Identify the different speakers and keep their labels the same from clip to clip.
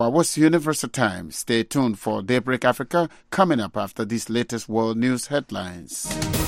Speaker 1: What's Universal Time? Stay tuned for Daybreak Africa coming up after these latest world news headlines.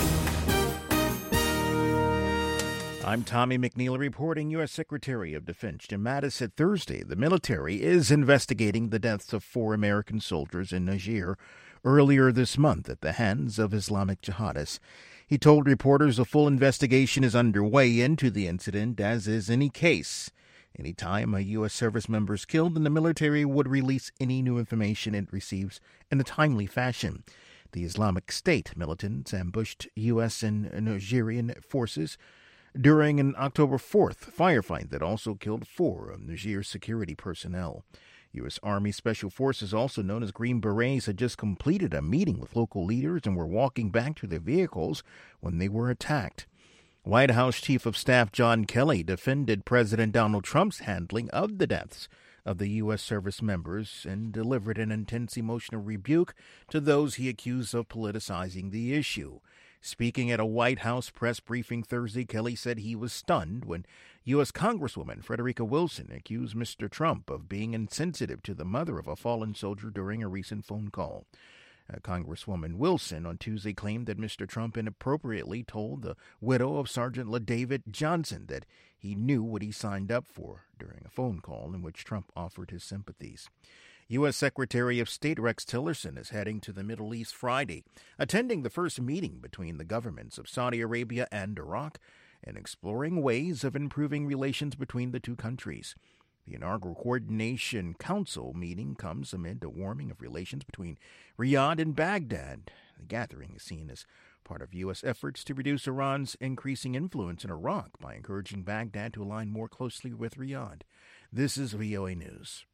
Speaker 2: I'm Tommy McNeil reporting. U.S. Secretary of Defense Jim Mattis said Thursday the military is investigating the deaths of 4 American soldiers in Niger earlier this month at the hands of Islamic jihadists. He told reporters a full investigation is underway into the incident, as is any case. Any time a U.S. service member is killed, then the military would release any new information it receives in a timely fashion. The Islamic State militants ambushed U.S. and Nigerian forces during an October 4th firefight that also killed 4 of Niger's security personnel. U.S. Army Special Forces, also known as Green Berets, had just completed a meeting with local leaders and were walking back to their vehicles when they were attacked. White House Chief of Staff John Kelly defended President Donald Trump's handling of the deaths of the U.S. service members and delivered an intense emotional rebuke to those he accused of politicizing the issue. Speaking at a White House press briefing Thursday, Kelly said he was stunned when U.S. Congresswoman Frederica Wilson accused Mr. Trump of being insensitive to the mother of a fallen soldier during a recent phone call. Congresswoman Wilson on Tuesday claimed that Mr. Trump inappropriately told the widow of Sergeant LaDavid Johnson that he knew what he signed up for during a phone call in which Trump offered his sympathies. U.S. Secretary of State Rex Tillerson is heading to the Middle East Friday, attending the first meeting between the governments of Saudi Arabia and Iraq and exploring ways of improving relations between the two countries. The inaugural Coordination Council meeting comes amid a warming of relations between Riyadh and Baghdad. The gathering is seen as part of U.S. efforts to reduce Iran's increasing influence in Iraq by encouraging Baghdad to align more closely with Riyadh. This is VOA News.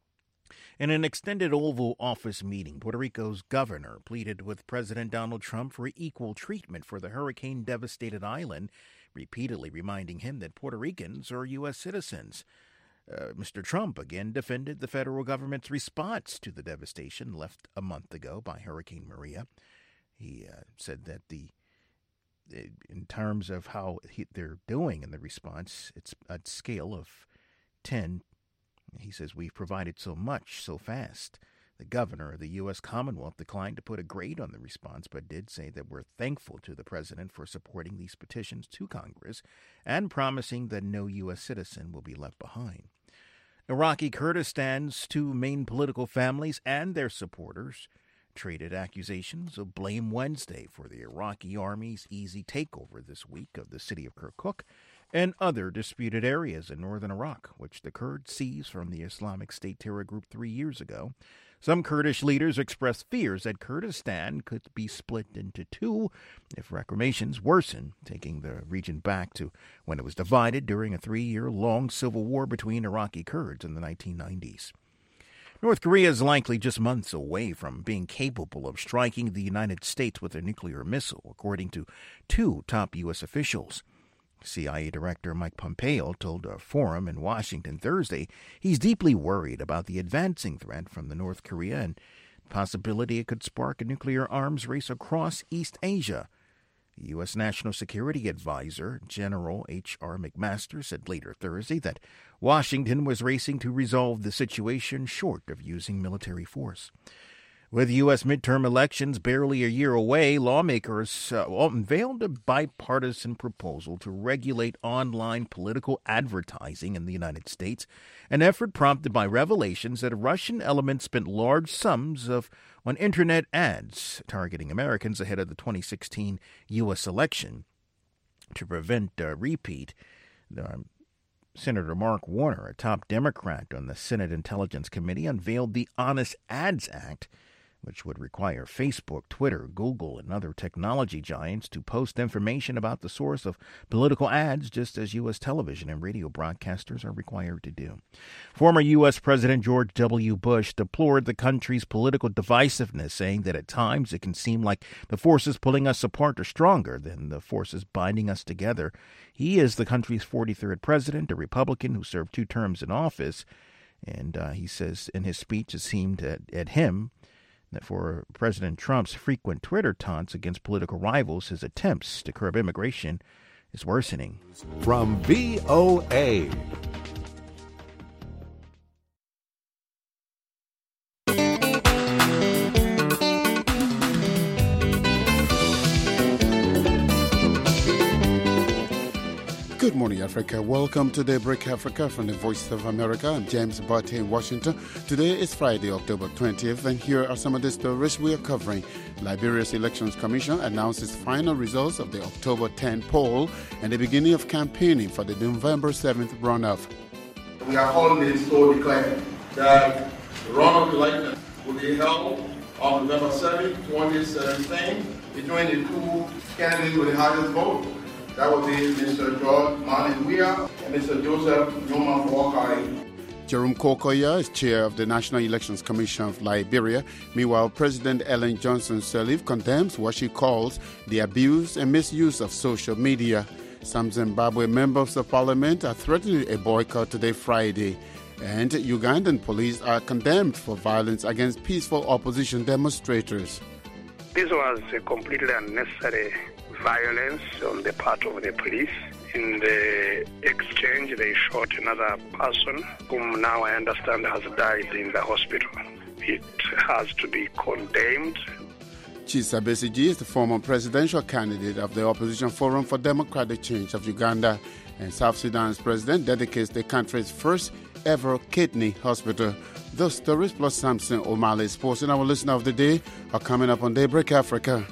Speaker 2: In an extended Oval Office meeting, Puerto Rico's governor pleaded with President Donald Trump for equal treatment for the hurricane-devastated island, repeatedly reminding him that Puerto Ricans are U.S. citizens. Mr. Trump again defended the federal government's response to the devastation left a month ago by Hurricane Maria. He said that in terms of how they're doing in the response, it's a scale of 10. He says, we've provided so much so fast. The governor of the U.S. Commonwealth declined to put a grade on the response, but did say that we're thankful to the president for supporting these petitions to Congress and promising that no U.S. citizen will be left behind. Iraqi Kurdistan's 2 main political families and their supporters traded accusations of blame Wednesday for the Iraqi army's easy takeover this week of the city of Kirkuk and other disputed areas in northern Iraq, which the Kurds seized from the Islamic State terror group 3 years ago. Some Kurdish leaders expressed fears that Kurdistan could be split into 2 if reclamations worsen, taking the region back to when it was divided during a 3-year-long civil war between Iraqi Kurds in the 1990s. North Korea is likely just months away from being capable of striking the United States with a nuclear missile, according to 2 top U.S. officials. CIA Director Mike Pompeo told a forum in Washington Thursday he's deeply worried about the advancing threat from the North Korea and the possibility it could spark a nuclear arms race across East Asia. U.S. National Security Advisor General H.R. McMaster said later Thursday that Washington was racing to resolve the situation short of using military force. With U.S. midterm elections barely a year away, lawmakers unveiled a bipartisan proposal to regulate online political advertising in the United States, an effort prompted by revelations that Russian elements spent large sums on Internet ads targeting Americans ahead of the 2016 U.S. election. To prevent a repeat, Senator Mark Warner, a top Democrat on the Senate Intelligence Committee, unveiled the Honest Ads Act, which would require Facebook, Twitter, Google, and other technology giants to post information about the source of political ads, just as U.S. television and radio broadcasters are required to do. Former U.S. President George W. Bush deplored the country's political divisiveness, saying that at times it can seem like the forces pulling us apart are stronger than the forces binding us together. He is the country's 43rd president, a Republican who served 2 terms in office, and he says in his speech it seemed at him that for President Trump's frequent Twitter taunts against political rivals, his attempts to curb immigration is worsening.
Speaker 3: From VOA.
Speaker 1: Good morning, Africa. Welcome to Daybreak Africa from the Voice of America. I'm James Barty in Washington. Today is Friday, October 20th, and here are some of the stories we are covering. Liberia's Elections Commission announces final results of the October 10 poll and the beginning of campaigning for the November 7th runoff.
Speaker 3: We are holding this to declare that the runoff election will be held on November 7th, 2017, between the two candidates with the highest vote. That would be Mr. George Manneh Weah and Mr. Joseph Numa Boakai.
Speaker 1: Jerome Kokoya is chair of the National Elections Commission of Liberia. Meanwhile, President Ellen Johnson Sirleaf condemns what she calls the abuse and misuse of social media. Some Zimbabwe members of parliament are threatening a boycott today, Friday. And Ugandan police are condemned for violence against peaceful opposition demonstrators.
Speaker 4: This was a completely unnecessary violence on the part of the police. In the exchange, they shot another person whom now I understand has died in the hospital. It has to be condemned.
Speaker 1: Kizza Besigye is the former presidential candidate of the Opposition Forum for Democratic Change of Uganda, and South Sudan's president dedicates the country's first ever kidney hospital. Those stories plus Samson O'Malley Sports and our listener of the day are coming up on Daybreak Africa.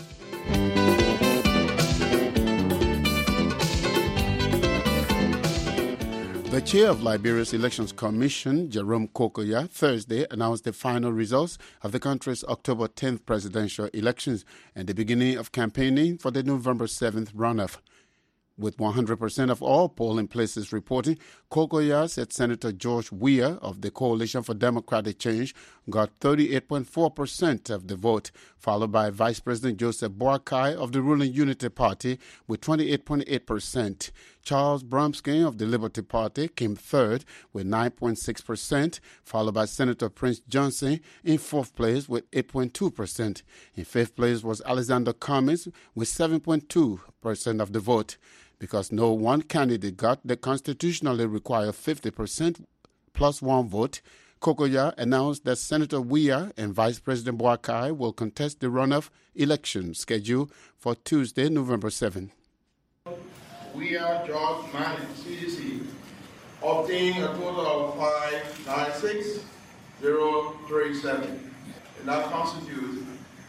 Speaker 1: The chair of Liberia's Elections Commission, Jerome Kokoya, Thursday announced the final results of the country's October 10th presidential elections and the beginning of campaigning for the November 7th runoff. With 100% of all polling places reporting, Kokoya said Senator George Weah of the Coalition for Democratic Change got 38.4% of the vote, followed by Vice President Joseph Boakai of the ruling Unity Party with 28.8%. Charles Bromsky of the Liberty Party came third with 9.6%, followed by Senator Prince Johnson in fourth place with 8.2%. In fifth place was Alexander Cummings with 7.2% of the vote. Because no one candidate got the constitutionally required 50% plus one vote, Kokoya announced that Senator Weah and Vice President Boakai will contest the runoff election scheduled for Tuesday, November 7th.
Speaker 3: Weah George Manneh, CDC, obtained a total of 596,037, and that constitutes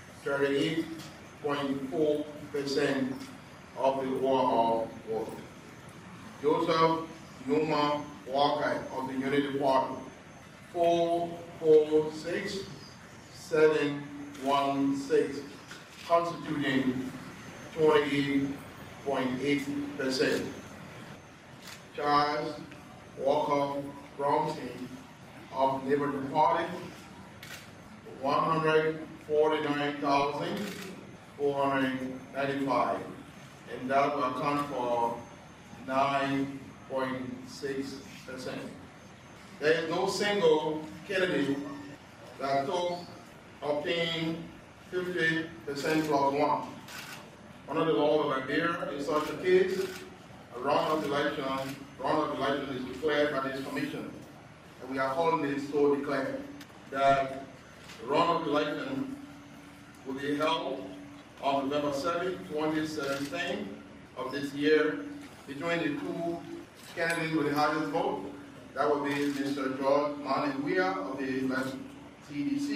Speaker 3: 38.4% of the overall vote. Joseph Numa Boakai of the Unity Party, 446,716, constituting 28.8%. Charles Walker Bromsky of Liberty Party, 149,495. And that will account for 9.6%. There is no single candidate that obtained 50% plus one. Under the law of Liberia, in such a case, a runoff election is declared by this commission. And we are holding this to declare that the runoff election will be held on November 7th, 2017 of this year, between the two candidates with the highest vote. That would be Mr. George Manneh Weah of the CDC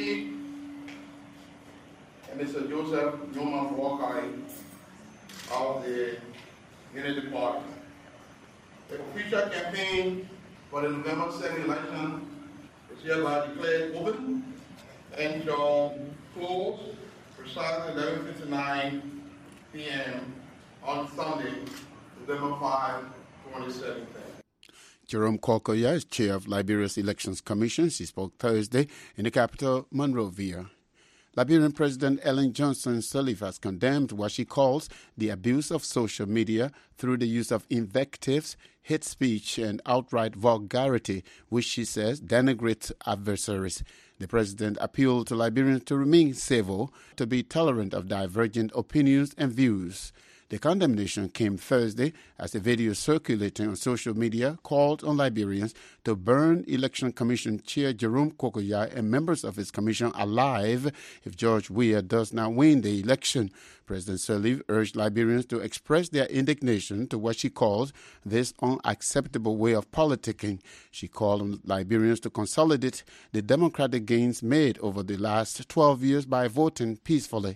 Speaker 3: and Mr. Joseph Numa Boakai of the Unity Party. The official campaign for the November 7th election is hereby declared open and shall close precisely 11:59 p.m. on Sunday, November 5, 2017.
Speaker 1: Jerome Kokoya is chair of Liberia's Elections Commission. She spoke Thursday in the capital, Monrovia. Liberian President Ellen Johnson Sirleaf has condemned what she calls the abuse of social media through the use of invectives, hate speech, and outright vulgarity, which she says denigrates adversaries. The president appealed to Liberians to remain civil, to be tolerant of divergent opinions and views. The condemnation came Thursday as a video circulating on social media called on Liberians to burn Election Commission Chair Jerome Kokoya and members of his commission alive if George Weah does not win the election. President Sirleaf urged Liberians to express their indignation to what she calls this unacceptable way of politicking. She called on Liberians to consolidate the democratic gains made over the last 12 years by voting peacefully.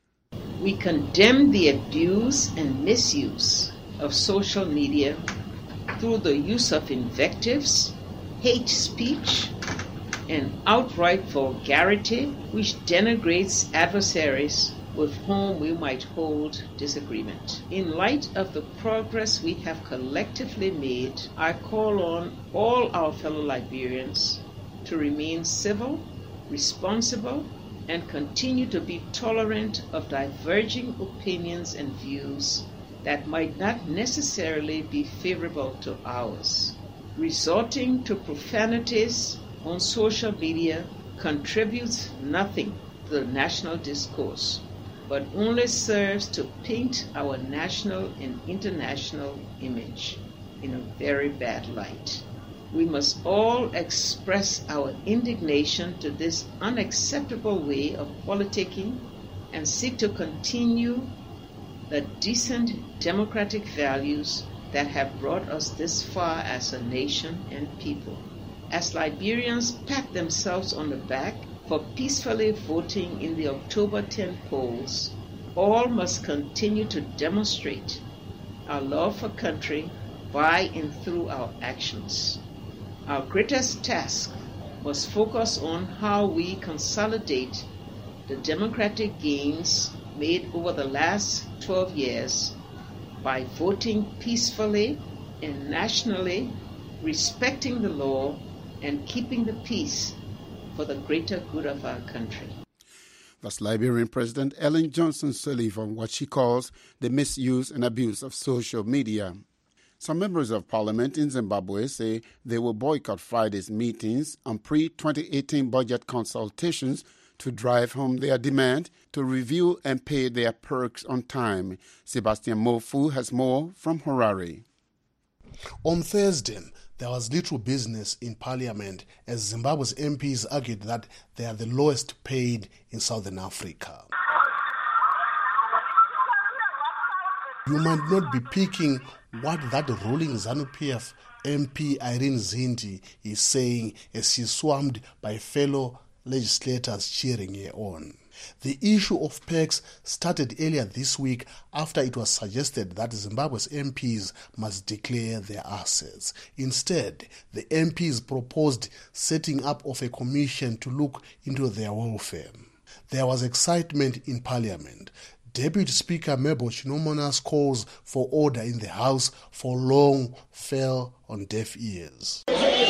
Speaker 5: We condemn the abuse and misuse of social media through the use of invectives, hate speech, and outright vulgarity which denigrates adversaries with whom we might hold disagreement. In light of the progress we have collectively made, I call on all our fellow Liberians to remain civil, responsible, and continue to be tolerant of diverging opinions and views that might not necessarily be favorable to ours. Resorting to profanities on social media contributes nothing to the national discourse, but only serves to paint our national and international image in a very bad light. We must all express our indignation to this unacceptable way of politicking and seek to continue the decent democratic values that have brought us this far as a nation and people. As Liberians pat themselves on the back for peacefully voting in the October 10 polls, all must continue to demonstrate our love for country by and through our actions. Our greatest task must focus on how we consolidate the democratic gains made over the last 12 years by voting peacefully and nationally, respecting the law, and keeping the peace for the greater good of our country.
Speaker 1: That's Liberian President Ellen Johnson Sirleaf on what she calls the misuse and abuse of social media. Some members of parliament in Zimbabwe say they will boycott Friday's meetings on pre-2018 budget consultations to drive home their demand to review and pay their perks on time. Sebastian Mofu has more from Harare.
Speaker 6: On Thursday, there was little business in parliament as Zimbabwe's MPs argued that they are the lowest paid in Southern Africa. You might not be picking what that ruling ZANU-PF MP Irene Zindi is saying as she's swarmed by fellow legislators cheering her on. The issue of perks started earlier this week after it was suggested that Zimbabwe's MPs must declare their assets. Instead, the MPs proposed setting up of a commission to look into their welfare. There was excitement in Parliament. Deputy Speaker Mebo Chinomona's calls for order in the House for long fell on deaf ears.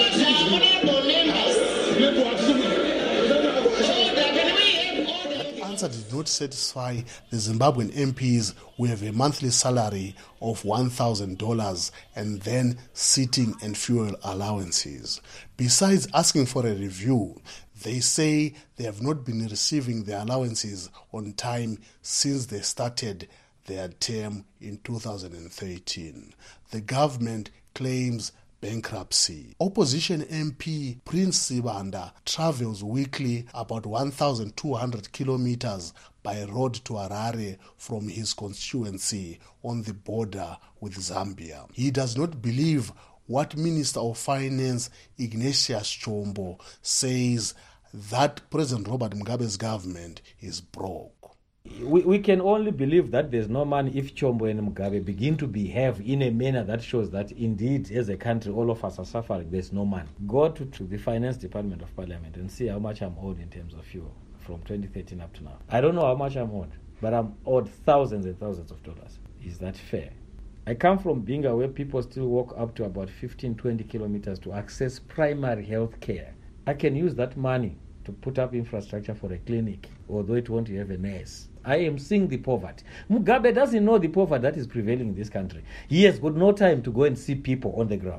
Speaker 6: That answer did not satisfy the Zimbabwean MPs who have a monthly salary of $1,000 and then seating and fuel allowances. Besides asking for a review, they say they have not been receiving their allowances on time since they started their term in 2013. The government claims bankruptcy. Opposition MP Prince Sibanda travels weekly about 1,200 kilometers by road to Harare from his constituency on the border with Zambia. He does not believe what Minister of Finance Ignatius Chombo says, that President Robert Mugabe's government is broke.
Speaker 7: We can only believe that there's no money if Chombo and Mugabe begin to behave in a manner that shows that indeed, as a country, all of us are suffering. There's no money. Go to the Finance Department of Parliament and see how much I'm owed in terms of fuel from 2013 up to now. I don't know how much I'm owed, but I'm owed thousands and thousands of dollars. Is that fair? I come from Binga, where people still walk up to about 15, 20 kilometers to access primary health care. I can use that money to put up infrastructure for a clinic, although it won't have a nurse. I am seeing the poverty. Mugabe doesn't know the poverty that is prevailing in this country. He has got no time to go and see people on the ground.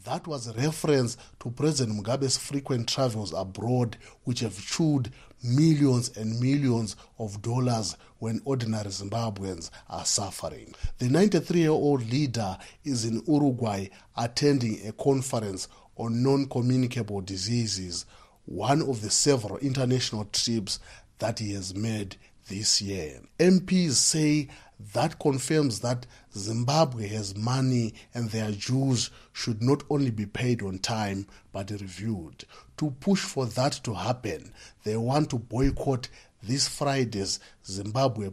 Speaker 6: That was a reference to President Mugabe's frequent travels abroad, which have chewed millions and millions of dollars when ordinary Zimbabweans are suffering. The 93-year-old leader is in Uruguay attending a conference on non-communicable diseases, one of the several international trips that he has made this year. MPs say that confirms that Zimbabwe has money and their dues should not only be paid on time but reviewed. To push for that to happen, they want to boycott this Friday's Zimbabwe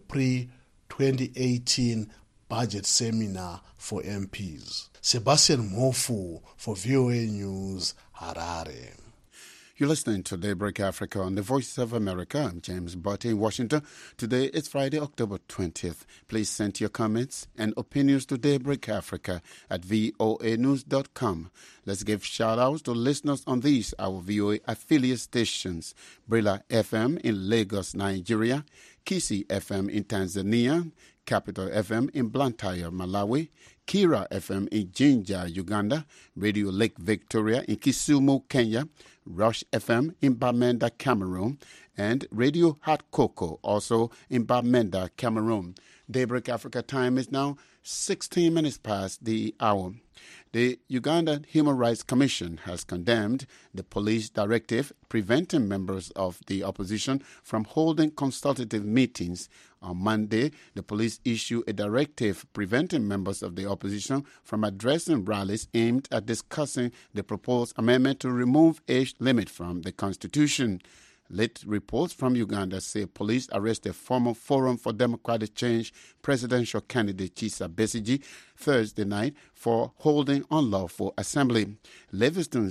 Speaker 6: pre-2018 budget seminar for MPs. Sebastian Mofu for VOA News, Harare.
Speaker 1: You're listening to Daybreak Africa on the Voice of America. I'm James Botte in Washington. Today is Friday, October 20th. Please send your comments and opinions to Daybreak Africa at voanews.com. Let's give shout-outs to listeners on these, our VOA affiliate stations: Brila FM in Lagos, Nigeria; Kisi FM in Tanzania; Capital FM in Blantyre, Malawi; Kira FM in Jinja, Uganda; Radio Lake Victoria in Kisumu, Kenya; Rush FM in Bamenda, Cameroon; and Radio Hot Cocoa, also in Bamenda, Cameroon. Daybreak Africa time is now 16 minutes past the hour. The Ugandan Human Rights Commission has condemned the police directive preventing members of the opposition from holding consultative meetings. On Monday, the police issued a directive preventing members of the opposition from addressing rallies aimed at discussing the proposed amendment to remove age limit from the Constitution. Late reports from Uganda say police arrested former Forum for Democratic Change presidential candidate Kizza Besigye Thursday night for holding unlawful assembly. Livingstone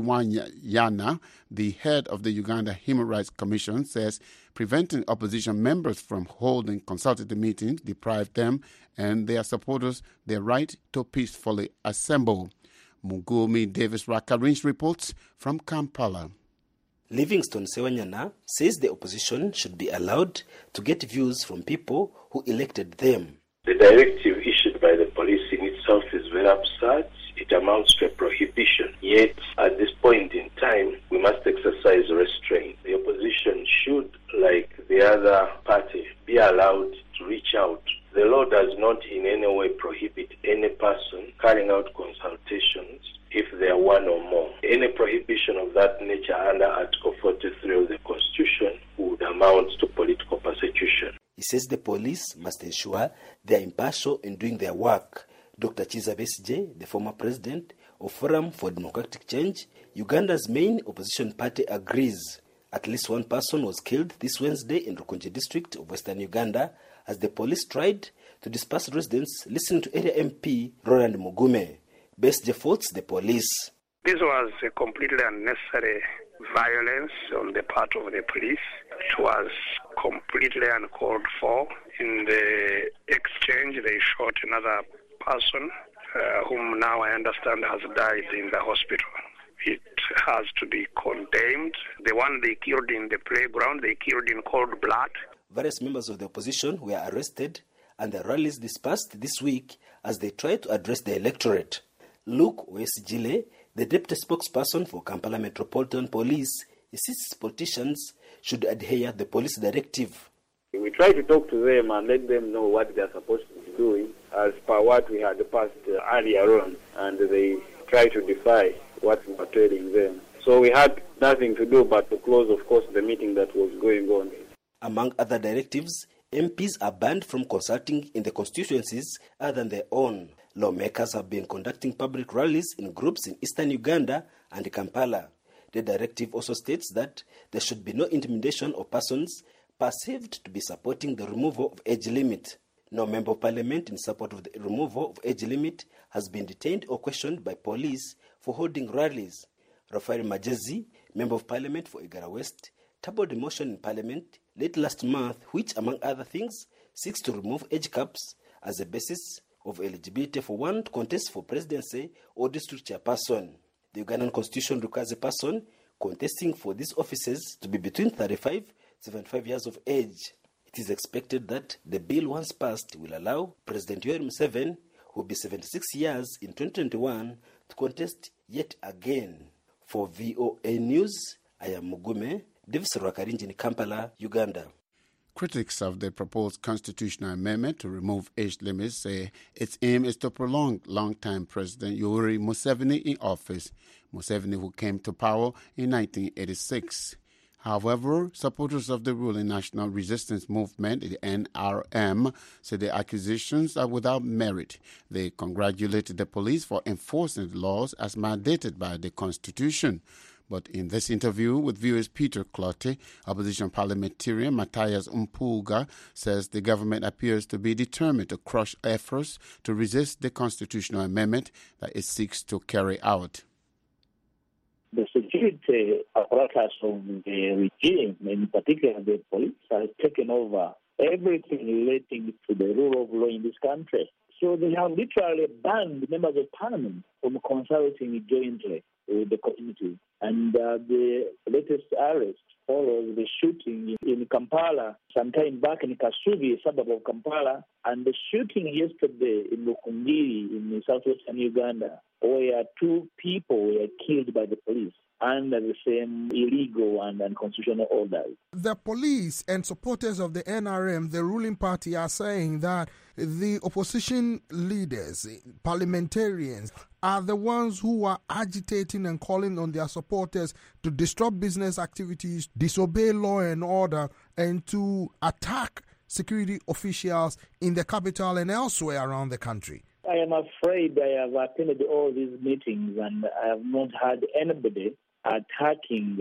Speaker 1: Siwanyana, the head of the Uganda Human Rights Commission, says preventing opposition members from holding consultative meetings deprived them and their supporters their right to peacefully assemble. Mugumi Davis Rakarinch reports from Kampala.
Speaker 8: Livingstone Sewanyana says the opposition should be allowed to get views from people who elected them.
Speaker 9: The directive issued by the police in itself is very absurd. It amounts to a prohibition. Yet, at this point in time, we must exercise restraint. The opposition should, like the other party, be allowed to reach out. The law does not in any way prohibit any person carrying out consultations if there are one or more. Any prohibition of that nature under Article 43 of the Constitution would amount to political persecution.
Speaker 8: He says the police must ensure they are impartial in doing their work. Dr. Kizza Besigye, the former president of Forum for Democratic Change, Uganda's main opposition party, agrees. At least one person was killed this Wednesday in Rukunji district of Western Uganda as the police tried to disperse residents listening to area MP Roland Mugume. Besigye faults the police.
Speaker 4: This was a completely unnecessary violence on the part of the police. It was completely uncalled for. In the exchange, they shot another person whom now I understand has died in the hospital. It has to be condemned. The one they killed in the playground, they killed in cold blood.
Speaker 8: Various members of the opposition were arrested and the rallies dispersed this week as they tried to address the electorate. Luke Wesigile, the deputy spokesperson for Kampala Metropolitan Police, insists politicians should adhere to the police directive.
Speaker 10: We try to talk to them and let them know what they are supposed to be doing as per what we had passed earlier on, and they try to defy what we were telling them. So we had nothing to do but to close, of course, the meeting that was going on.
Speaker 8: Among other directives, MPs are banned from consulting in the constituencies other than their own. Lawmakers have been conducting public rallies in groups in eastern Uganda and Kampala. The directive also states that there should be no intimidation of persons perceived to be supporting the removal of age limit. No member of parliament in support of the removal of age limit has been detained or questioned by police for holding rallies. Rafael Majezi, member of parliament for Igara West, tabled a motion in parliament late last month which, among other things, seeks to remove age caps as a basis of eligibility for one to contest for presidency or district chairperson. The Ugandan constitution requires a person contesting for these offices to be between 35 to 75 years of age. It is expected that the bill, once passed, will allow President Yoweri Museveni, who will be 76 years in 2021, to contest yet again. For VOA News, I am Mugume, Davis Rwakarinji in Kampala, Uganda.
Speaker 1: Critics of the proposed constitutional amendment to remove age limits say its aim is to prolong longtime President Yoweri Museveni in office, Museveni who came to power in 1986. However, supporters of the ruling National Resistance Movement, the NRM, say the accusations are without merit. They congratulated the police for enforcing the laws as mandated by the Constitution. But in this interview with viewers Peter Clottey, opposition parliamentarian Matthias Mpuga says the government appears to be determined to crush efforts to resist the constitutional amendment that it seeks to carry out.
Speaker 11: The security apparatus of the regime, in particular the police, has taken over everything relating to the rule of law in this country. So they have literally banned members of parliament from consulting jointly with the community. And the latest arrest follows the shooting in Kampala, sometime back in Kasubi, a suburb of Kampala, and the shooting yesterday in Lukungiri in southwestern Uganda, where 2 people were killed by the police under the same illegal and unconstitutional orders.
Speaker 12: The police and supporters of the NRM, the ruling party, are saying that the opposition leaders, parliamentarians, are the ones who are agitating and calling on their supporters to disrupt business activities, disobey law and order, and to attack security officials in the capital and elsewhere around the country.
Speaker 11: I am afraid I have attended all these meetings and I have not heard anybody attacking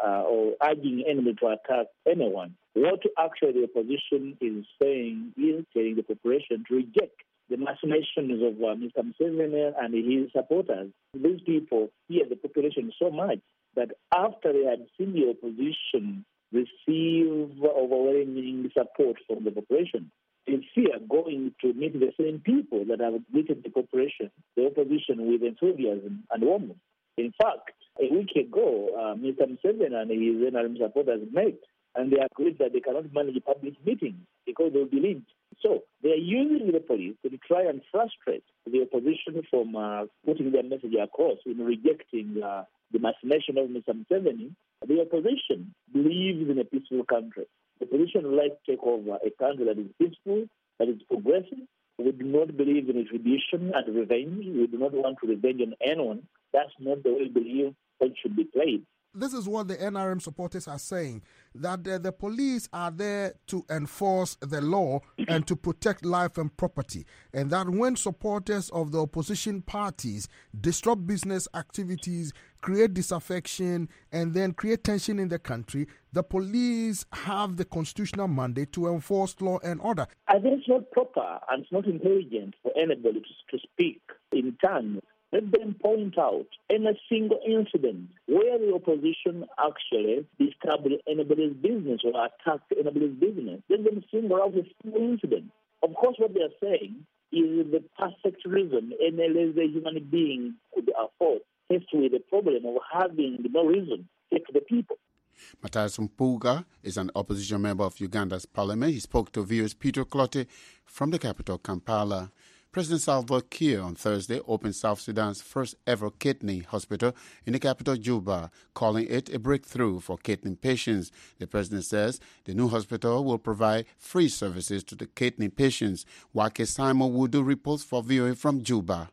Speaker 11: or urging anybody to attack anyone. What actually the opposition is saying is telling the population to reject the machinations of Mr. Museveni and his supporters. These people fear the population so much that after they had seen the opposition receive overwhelming support from the population, they fear going to meet the same people that have greeted the population, the opposition, with enthusiasm and warmth. In fact, a week ago, Mr. Museveni and his NRM supporters met, and they agreed that they cannot manage public meetings because they will be lynched. So they are using the police to try and frustrate the opposition from putting their message across in rejecting the machination of Mr. Museveni. The opposition believes in a peaceful country. The opposition would like to take over a country that is peaceful, that is progressive. We do not believe in retribution and revenge. We do not want to revenge on anyone. That's not the way we believe it should be played.
Speaker 12: This is what the NRM supporters are saying, that the police are there to enforce the law and to protect life and property, and that when supporters of the opposition parties disrupt business activities, create disaffection, and then create tension in the country, the police have the constitutional mandate to enforce law and order.
Speaker 11: I think it's not proper and it's not intelligent for anybody to speak in terms. Let them point out any single incident where the opposition actually disturbed anybody's business or attacked anybody's business. Let them single out a single incident. Of course, what they are saying is the perfect reason any lazy human being could afford, faced with the problem of having no reason to take the people.
Speaker 1: Matthias Mpuga is an opposition member of Uganda's parliament. He spoke to viewers Peter Clottey from the capital, Kampala. President Salva Kiir on Thursday opened South Sudan's first ever kidney hospital in the capital, Juba, calling it a breakthrough for kidney patients. The president says the new hospital will provide free services to the kidney patients. Wake Simon Wudu reports for VOA from Juba.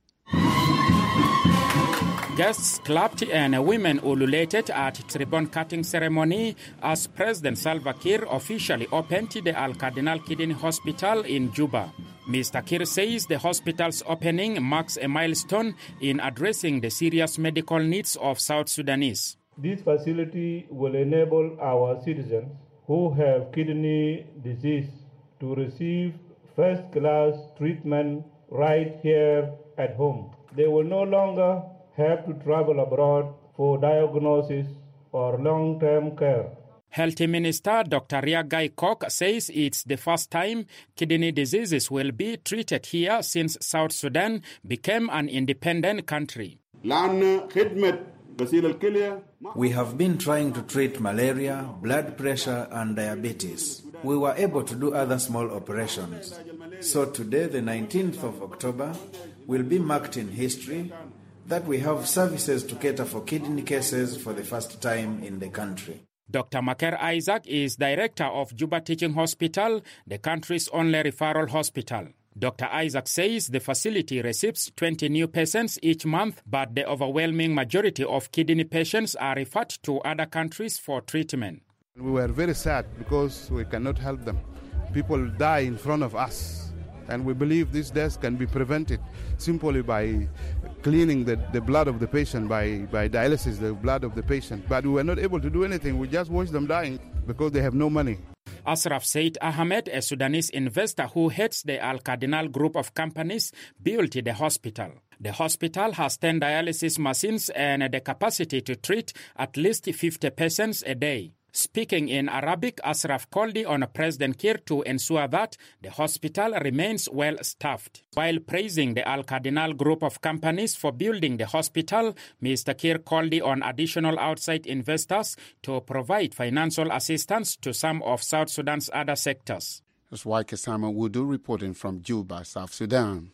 Speaker 13: Guests clapped and women ululated at its ribbon-cutting ceremony as President Salva Kiir officially opened the Al-Cardinal Kidney Hospital in Juba. Mr. Kiir says the hospital's opening marks a milestone in addressing the serious medical needs of South Sudanese.
Speaker 14: This facility will enable our citizens who have kidney disease to receive first-class treatment right here at home. They will no longer have to travel abroad for diagnosis or long-term care.
Speaker 13: Health Minister Dr. Rigathi Gachagua says it's the first time kidney diseases will be treated here since South Sudan became an independent country.
Speaker 15: We have been trying to treat malaria, blood pressure, and diabetes. We were able to do other small operations. So today, the 19th of October, will be marked in history that we have services to cater for kidney cases for the first time in the country.
Speaker 13: Dr. Maker Isaac is director of Juba Teaching Hospital, the country's only referral hospital. Dr. Isaac says the facility receives 20 new patients each month, but the overwhelming majority of kidney patients are referred to other countries for treatment.
Speaker 16: We were very sad because we cannot help them. People die in front of us, and we believe these deaths can be prevented simply by cleaning the blood of the patient, by dialysis the blood of the patient. But we were not able to do anything. We just watched them dying because they have no money.
Speaker 13: Ashraf Said Ahmed, a Sudanese investor who heads the Al Cardinal group of companies, built the hospital. The hospital has 10 dialysis machines and the capacity to treat at least 50 patients a day. Speaking in Arabic, Ashraf called on President Kiir to ensure that the hospital remains well-staffed. While praising the Al Cardinal group of companies for building the hospital, Mr. Kiir called on additional outside investors to provide financial assistance to some of South Sudan's other sectors.
Speaker 1: That's why Kesama Wudu reporting from Juba, South Sudan.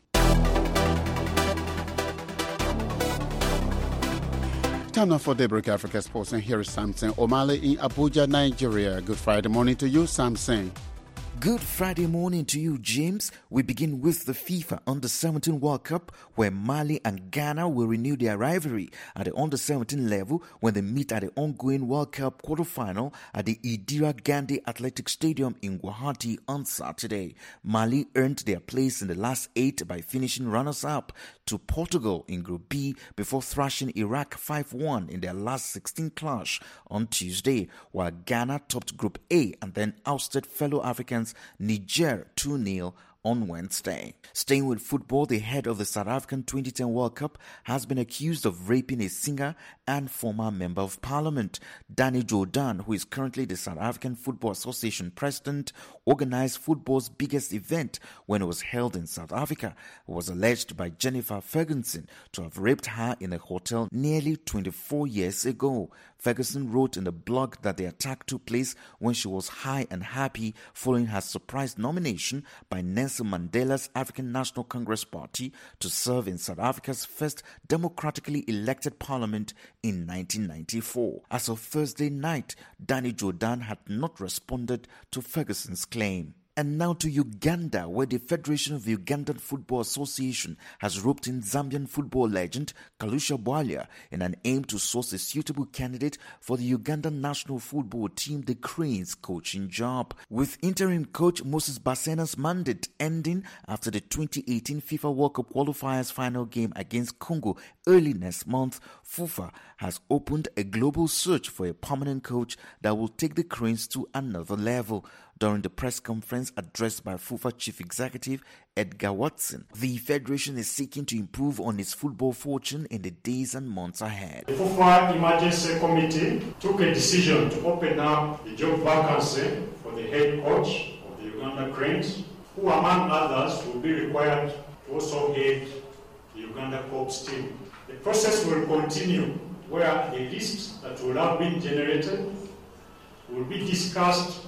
Speaker 1: Time now for Daybreak Africa Sports, and here is Samson Omale in Abuja, Nigeria. Good Friday morning to you, Samson.
Speaker 17: Good Friday morning to you, James. We begin with the FIFA Under-17 World Cup, where Mali and Ghana will renew their rivalry at the Under-17 level when they meet at the ongoing World Cup quarter-final at the Indira Gandhi Athletic Stadium in Guwahati on Saturday. Mali earned their place in the last 8 by finishing runners-up to Portugal in Group B before thrashing Iraq 5-1 in their last 16 clash on Tuesday, while Ghana topped Group A and then ousted fellow Africans Niger 2-0 on Wednesday. Staying with football, the head of the South African 2010 World Cup has been accused of raping a singer and former member of parliament. Danny Jordan, who is currently the South African Football Association president, organized football's biggest event when it was held in South Africa. It was alleged by Jennifer Ferguson to have raped her in a hotel nearly 24 years ago. Ferguson wrote in the blog that the attack took place when she was high and happy following her surprise nomination by Nelson Mandela's African National Congress Party to serve in South Africa's first democratically elected parliament in 1994. As of Thursday night, Danny Jordan had not responded to Ferguson's claim. And now to Uganda, where the Federation of the Ugandan Football Association has roped in Zambian football legend Kalusha Bwalya in an aim to source a suitable candidate for the Ugandan national football team, the Cranes, coaching job. With interim coach Moses Basena's mandate ending after the 2018 FIFA World Cup qualifiers final game against Congo early next month, FUFA has opened a global search for a permanent coach that will take the Cranes to another level. During the press conference addressed by FUFA Chief Executive Edgar Watson, the federation is seeking to improve on its football fortune in the days and months ahead.
Speaker 18: The FUFA Emergency Committee took a decision to open up the job vacancy for the head coach of the Uganda Cranes, who among others will be required to also head the Uganda Corps team. The process will continue where the lists that will have been generated will be discussed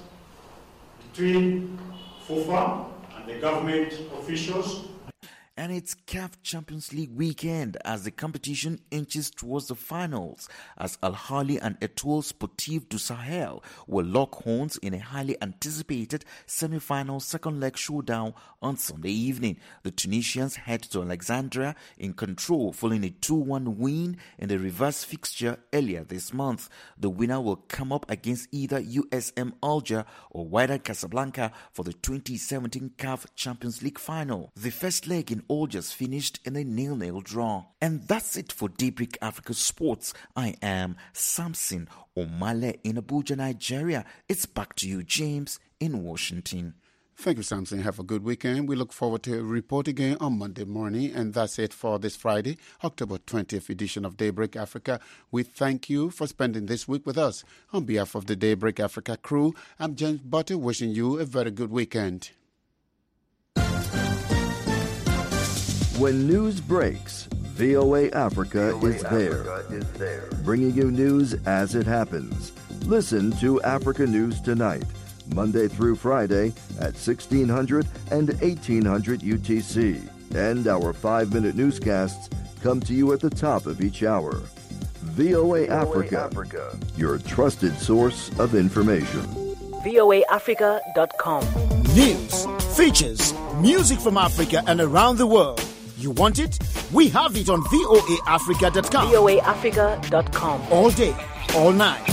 Speaker 18: between FUFA and the government officials.
Speaker 17: And it's CAF Champions League weekend as the competition inches towards the finals as Al Ahly and Etoile Sportive du Sahel will lock horns in a highly anticipated semi-final second leg showdown on Sunday evening. The Tunisians head to Alexandria in control following a 2-1 win in the reverse fixture earlier this month. The winner will come up against either USM Alger or Wydad Casablanca for the 2017 CAF Champions League final. The first leg in all just finished in a 0-0 draw. And that's it for Daybreak Africa Sports. I am Samson Omale in Abuja, Nigeria. It's back to you, James, in Washington.
Speaker 1: Thank you, Samson. Have a good weekend. We look forward to a report again on Monday morning. And that's it for this Friday, October 20th edition of Daybreak Africa. We thank you for spending this week with us. On behalf of the Daybreak Africa crew, I'm James Butter wishing you a very good weekend.
Speaker 19: When news breaks, VOA Africa is there, bringing you news as it happens. Listen to Africa News Tonight, Monday through Friday at 1600 and 1800 UTC, and our 5-minute newscasts come to you at the top of each hour. VOA Africa, your trusted source of information.
Speaker 20: voaafrica.com.
Speaker 21: News, features, music from Africa and around the world. You want it? We have it on voaafrica.com.
Speaker 20: voaafrica.com.
Speaker 21: All day, all night.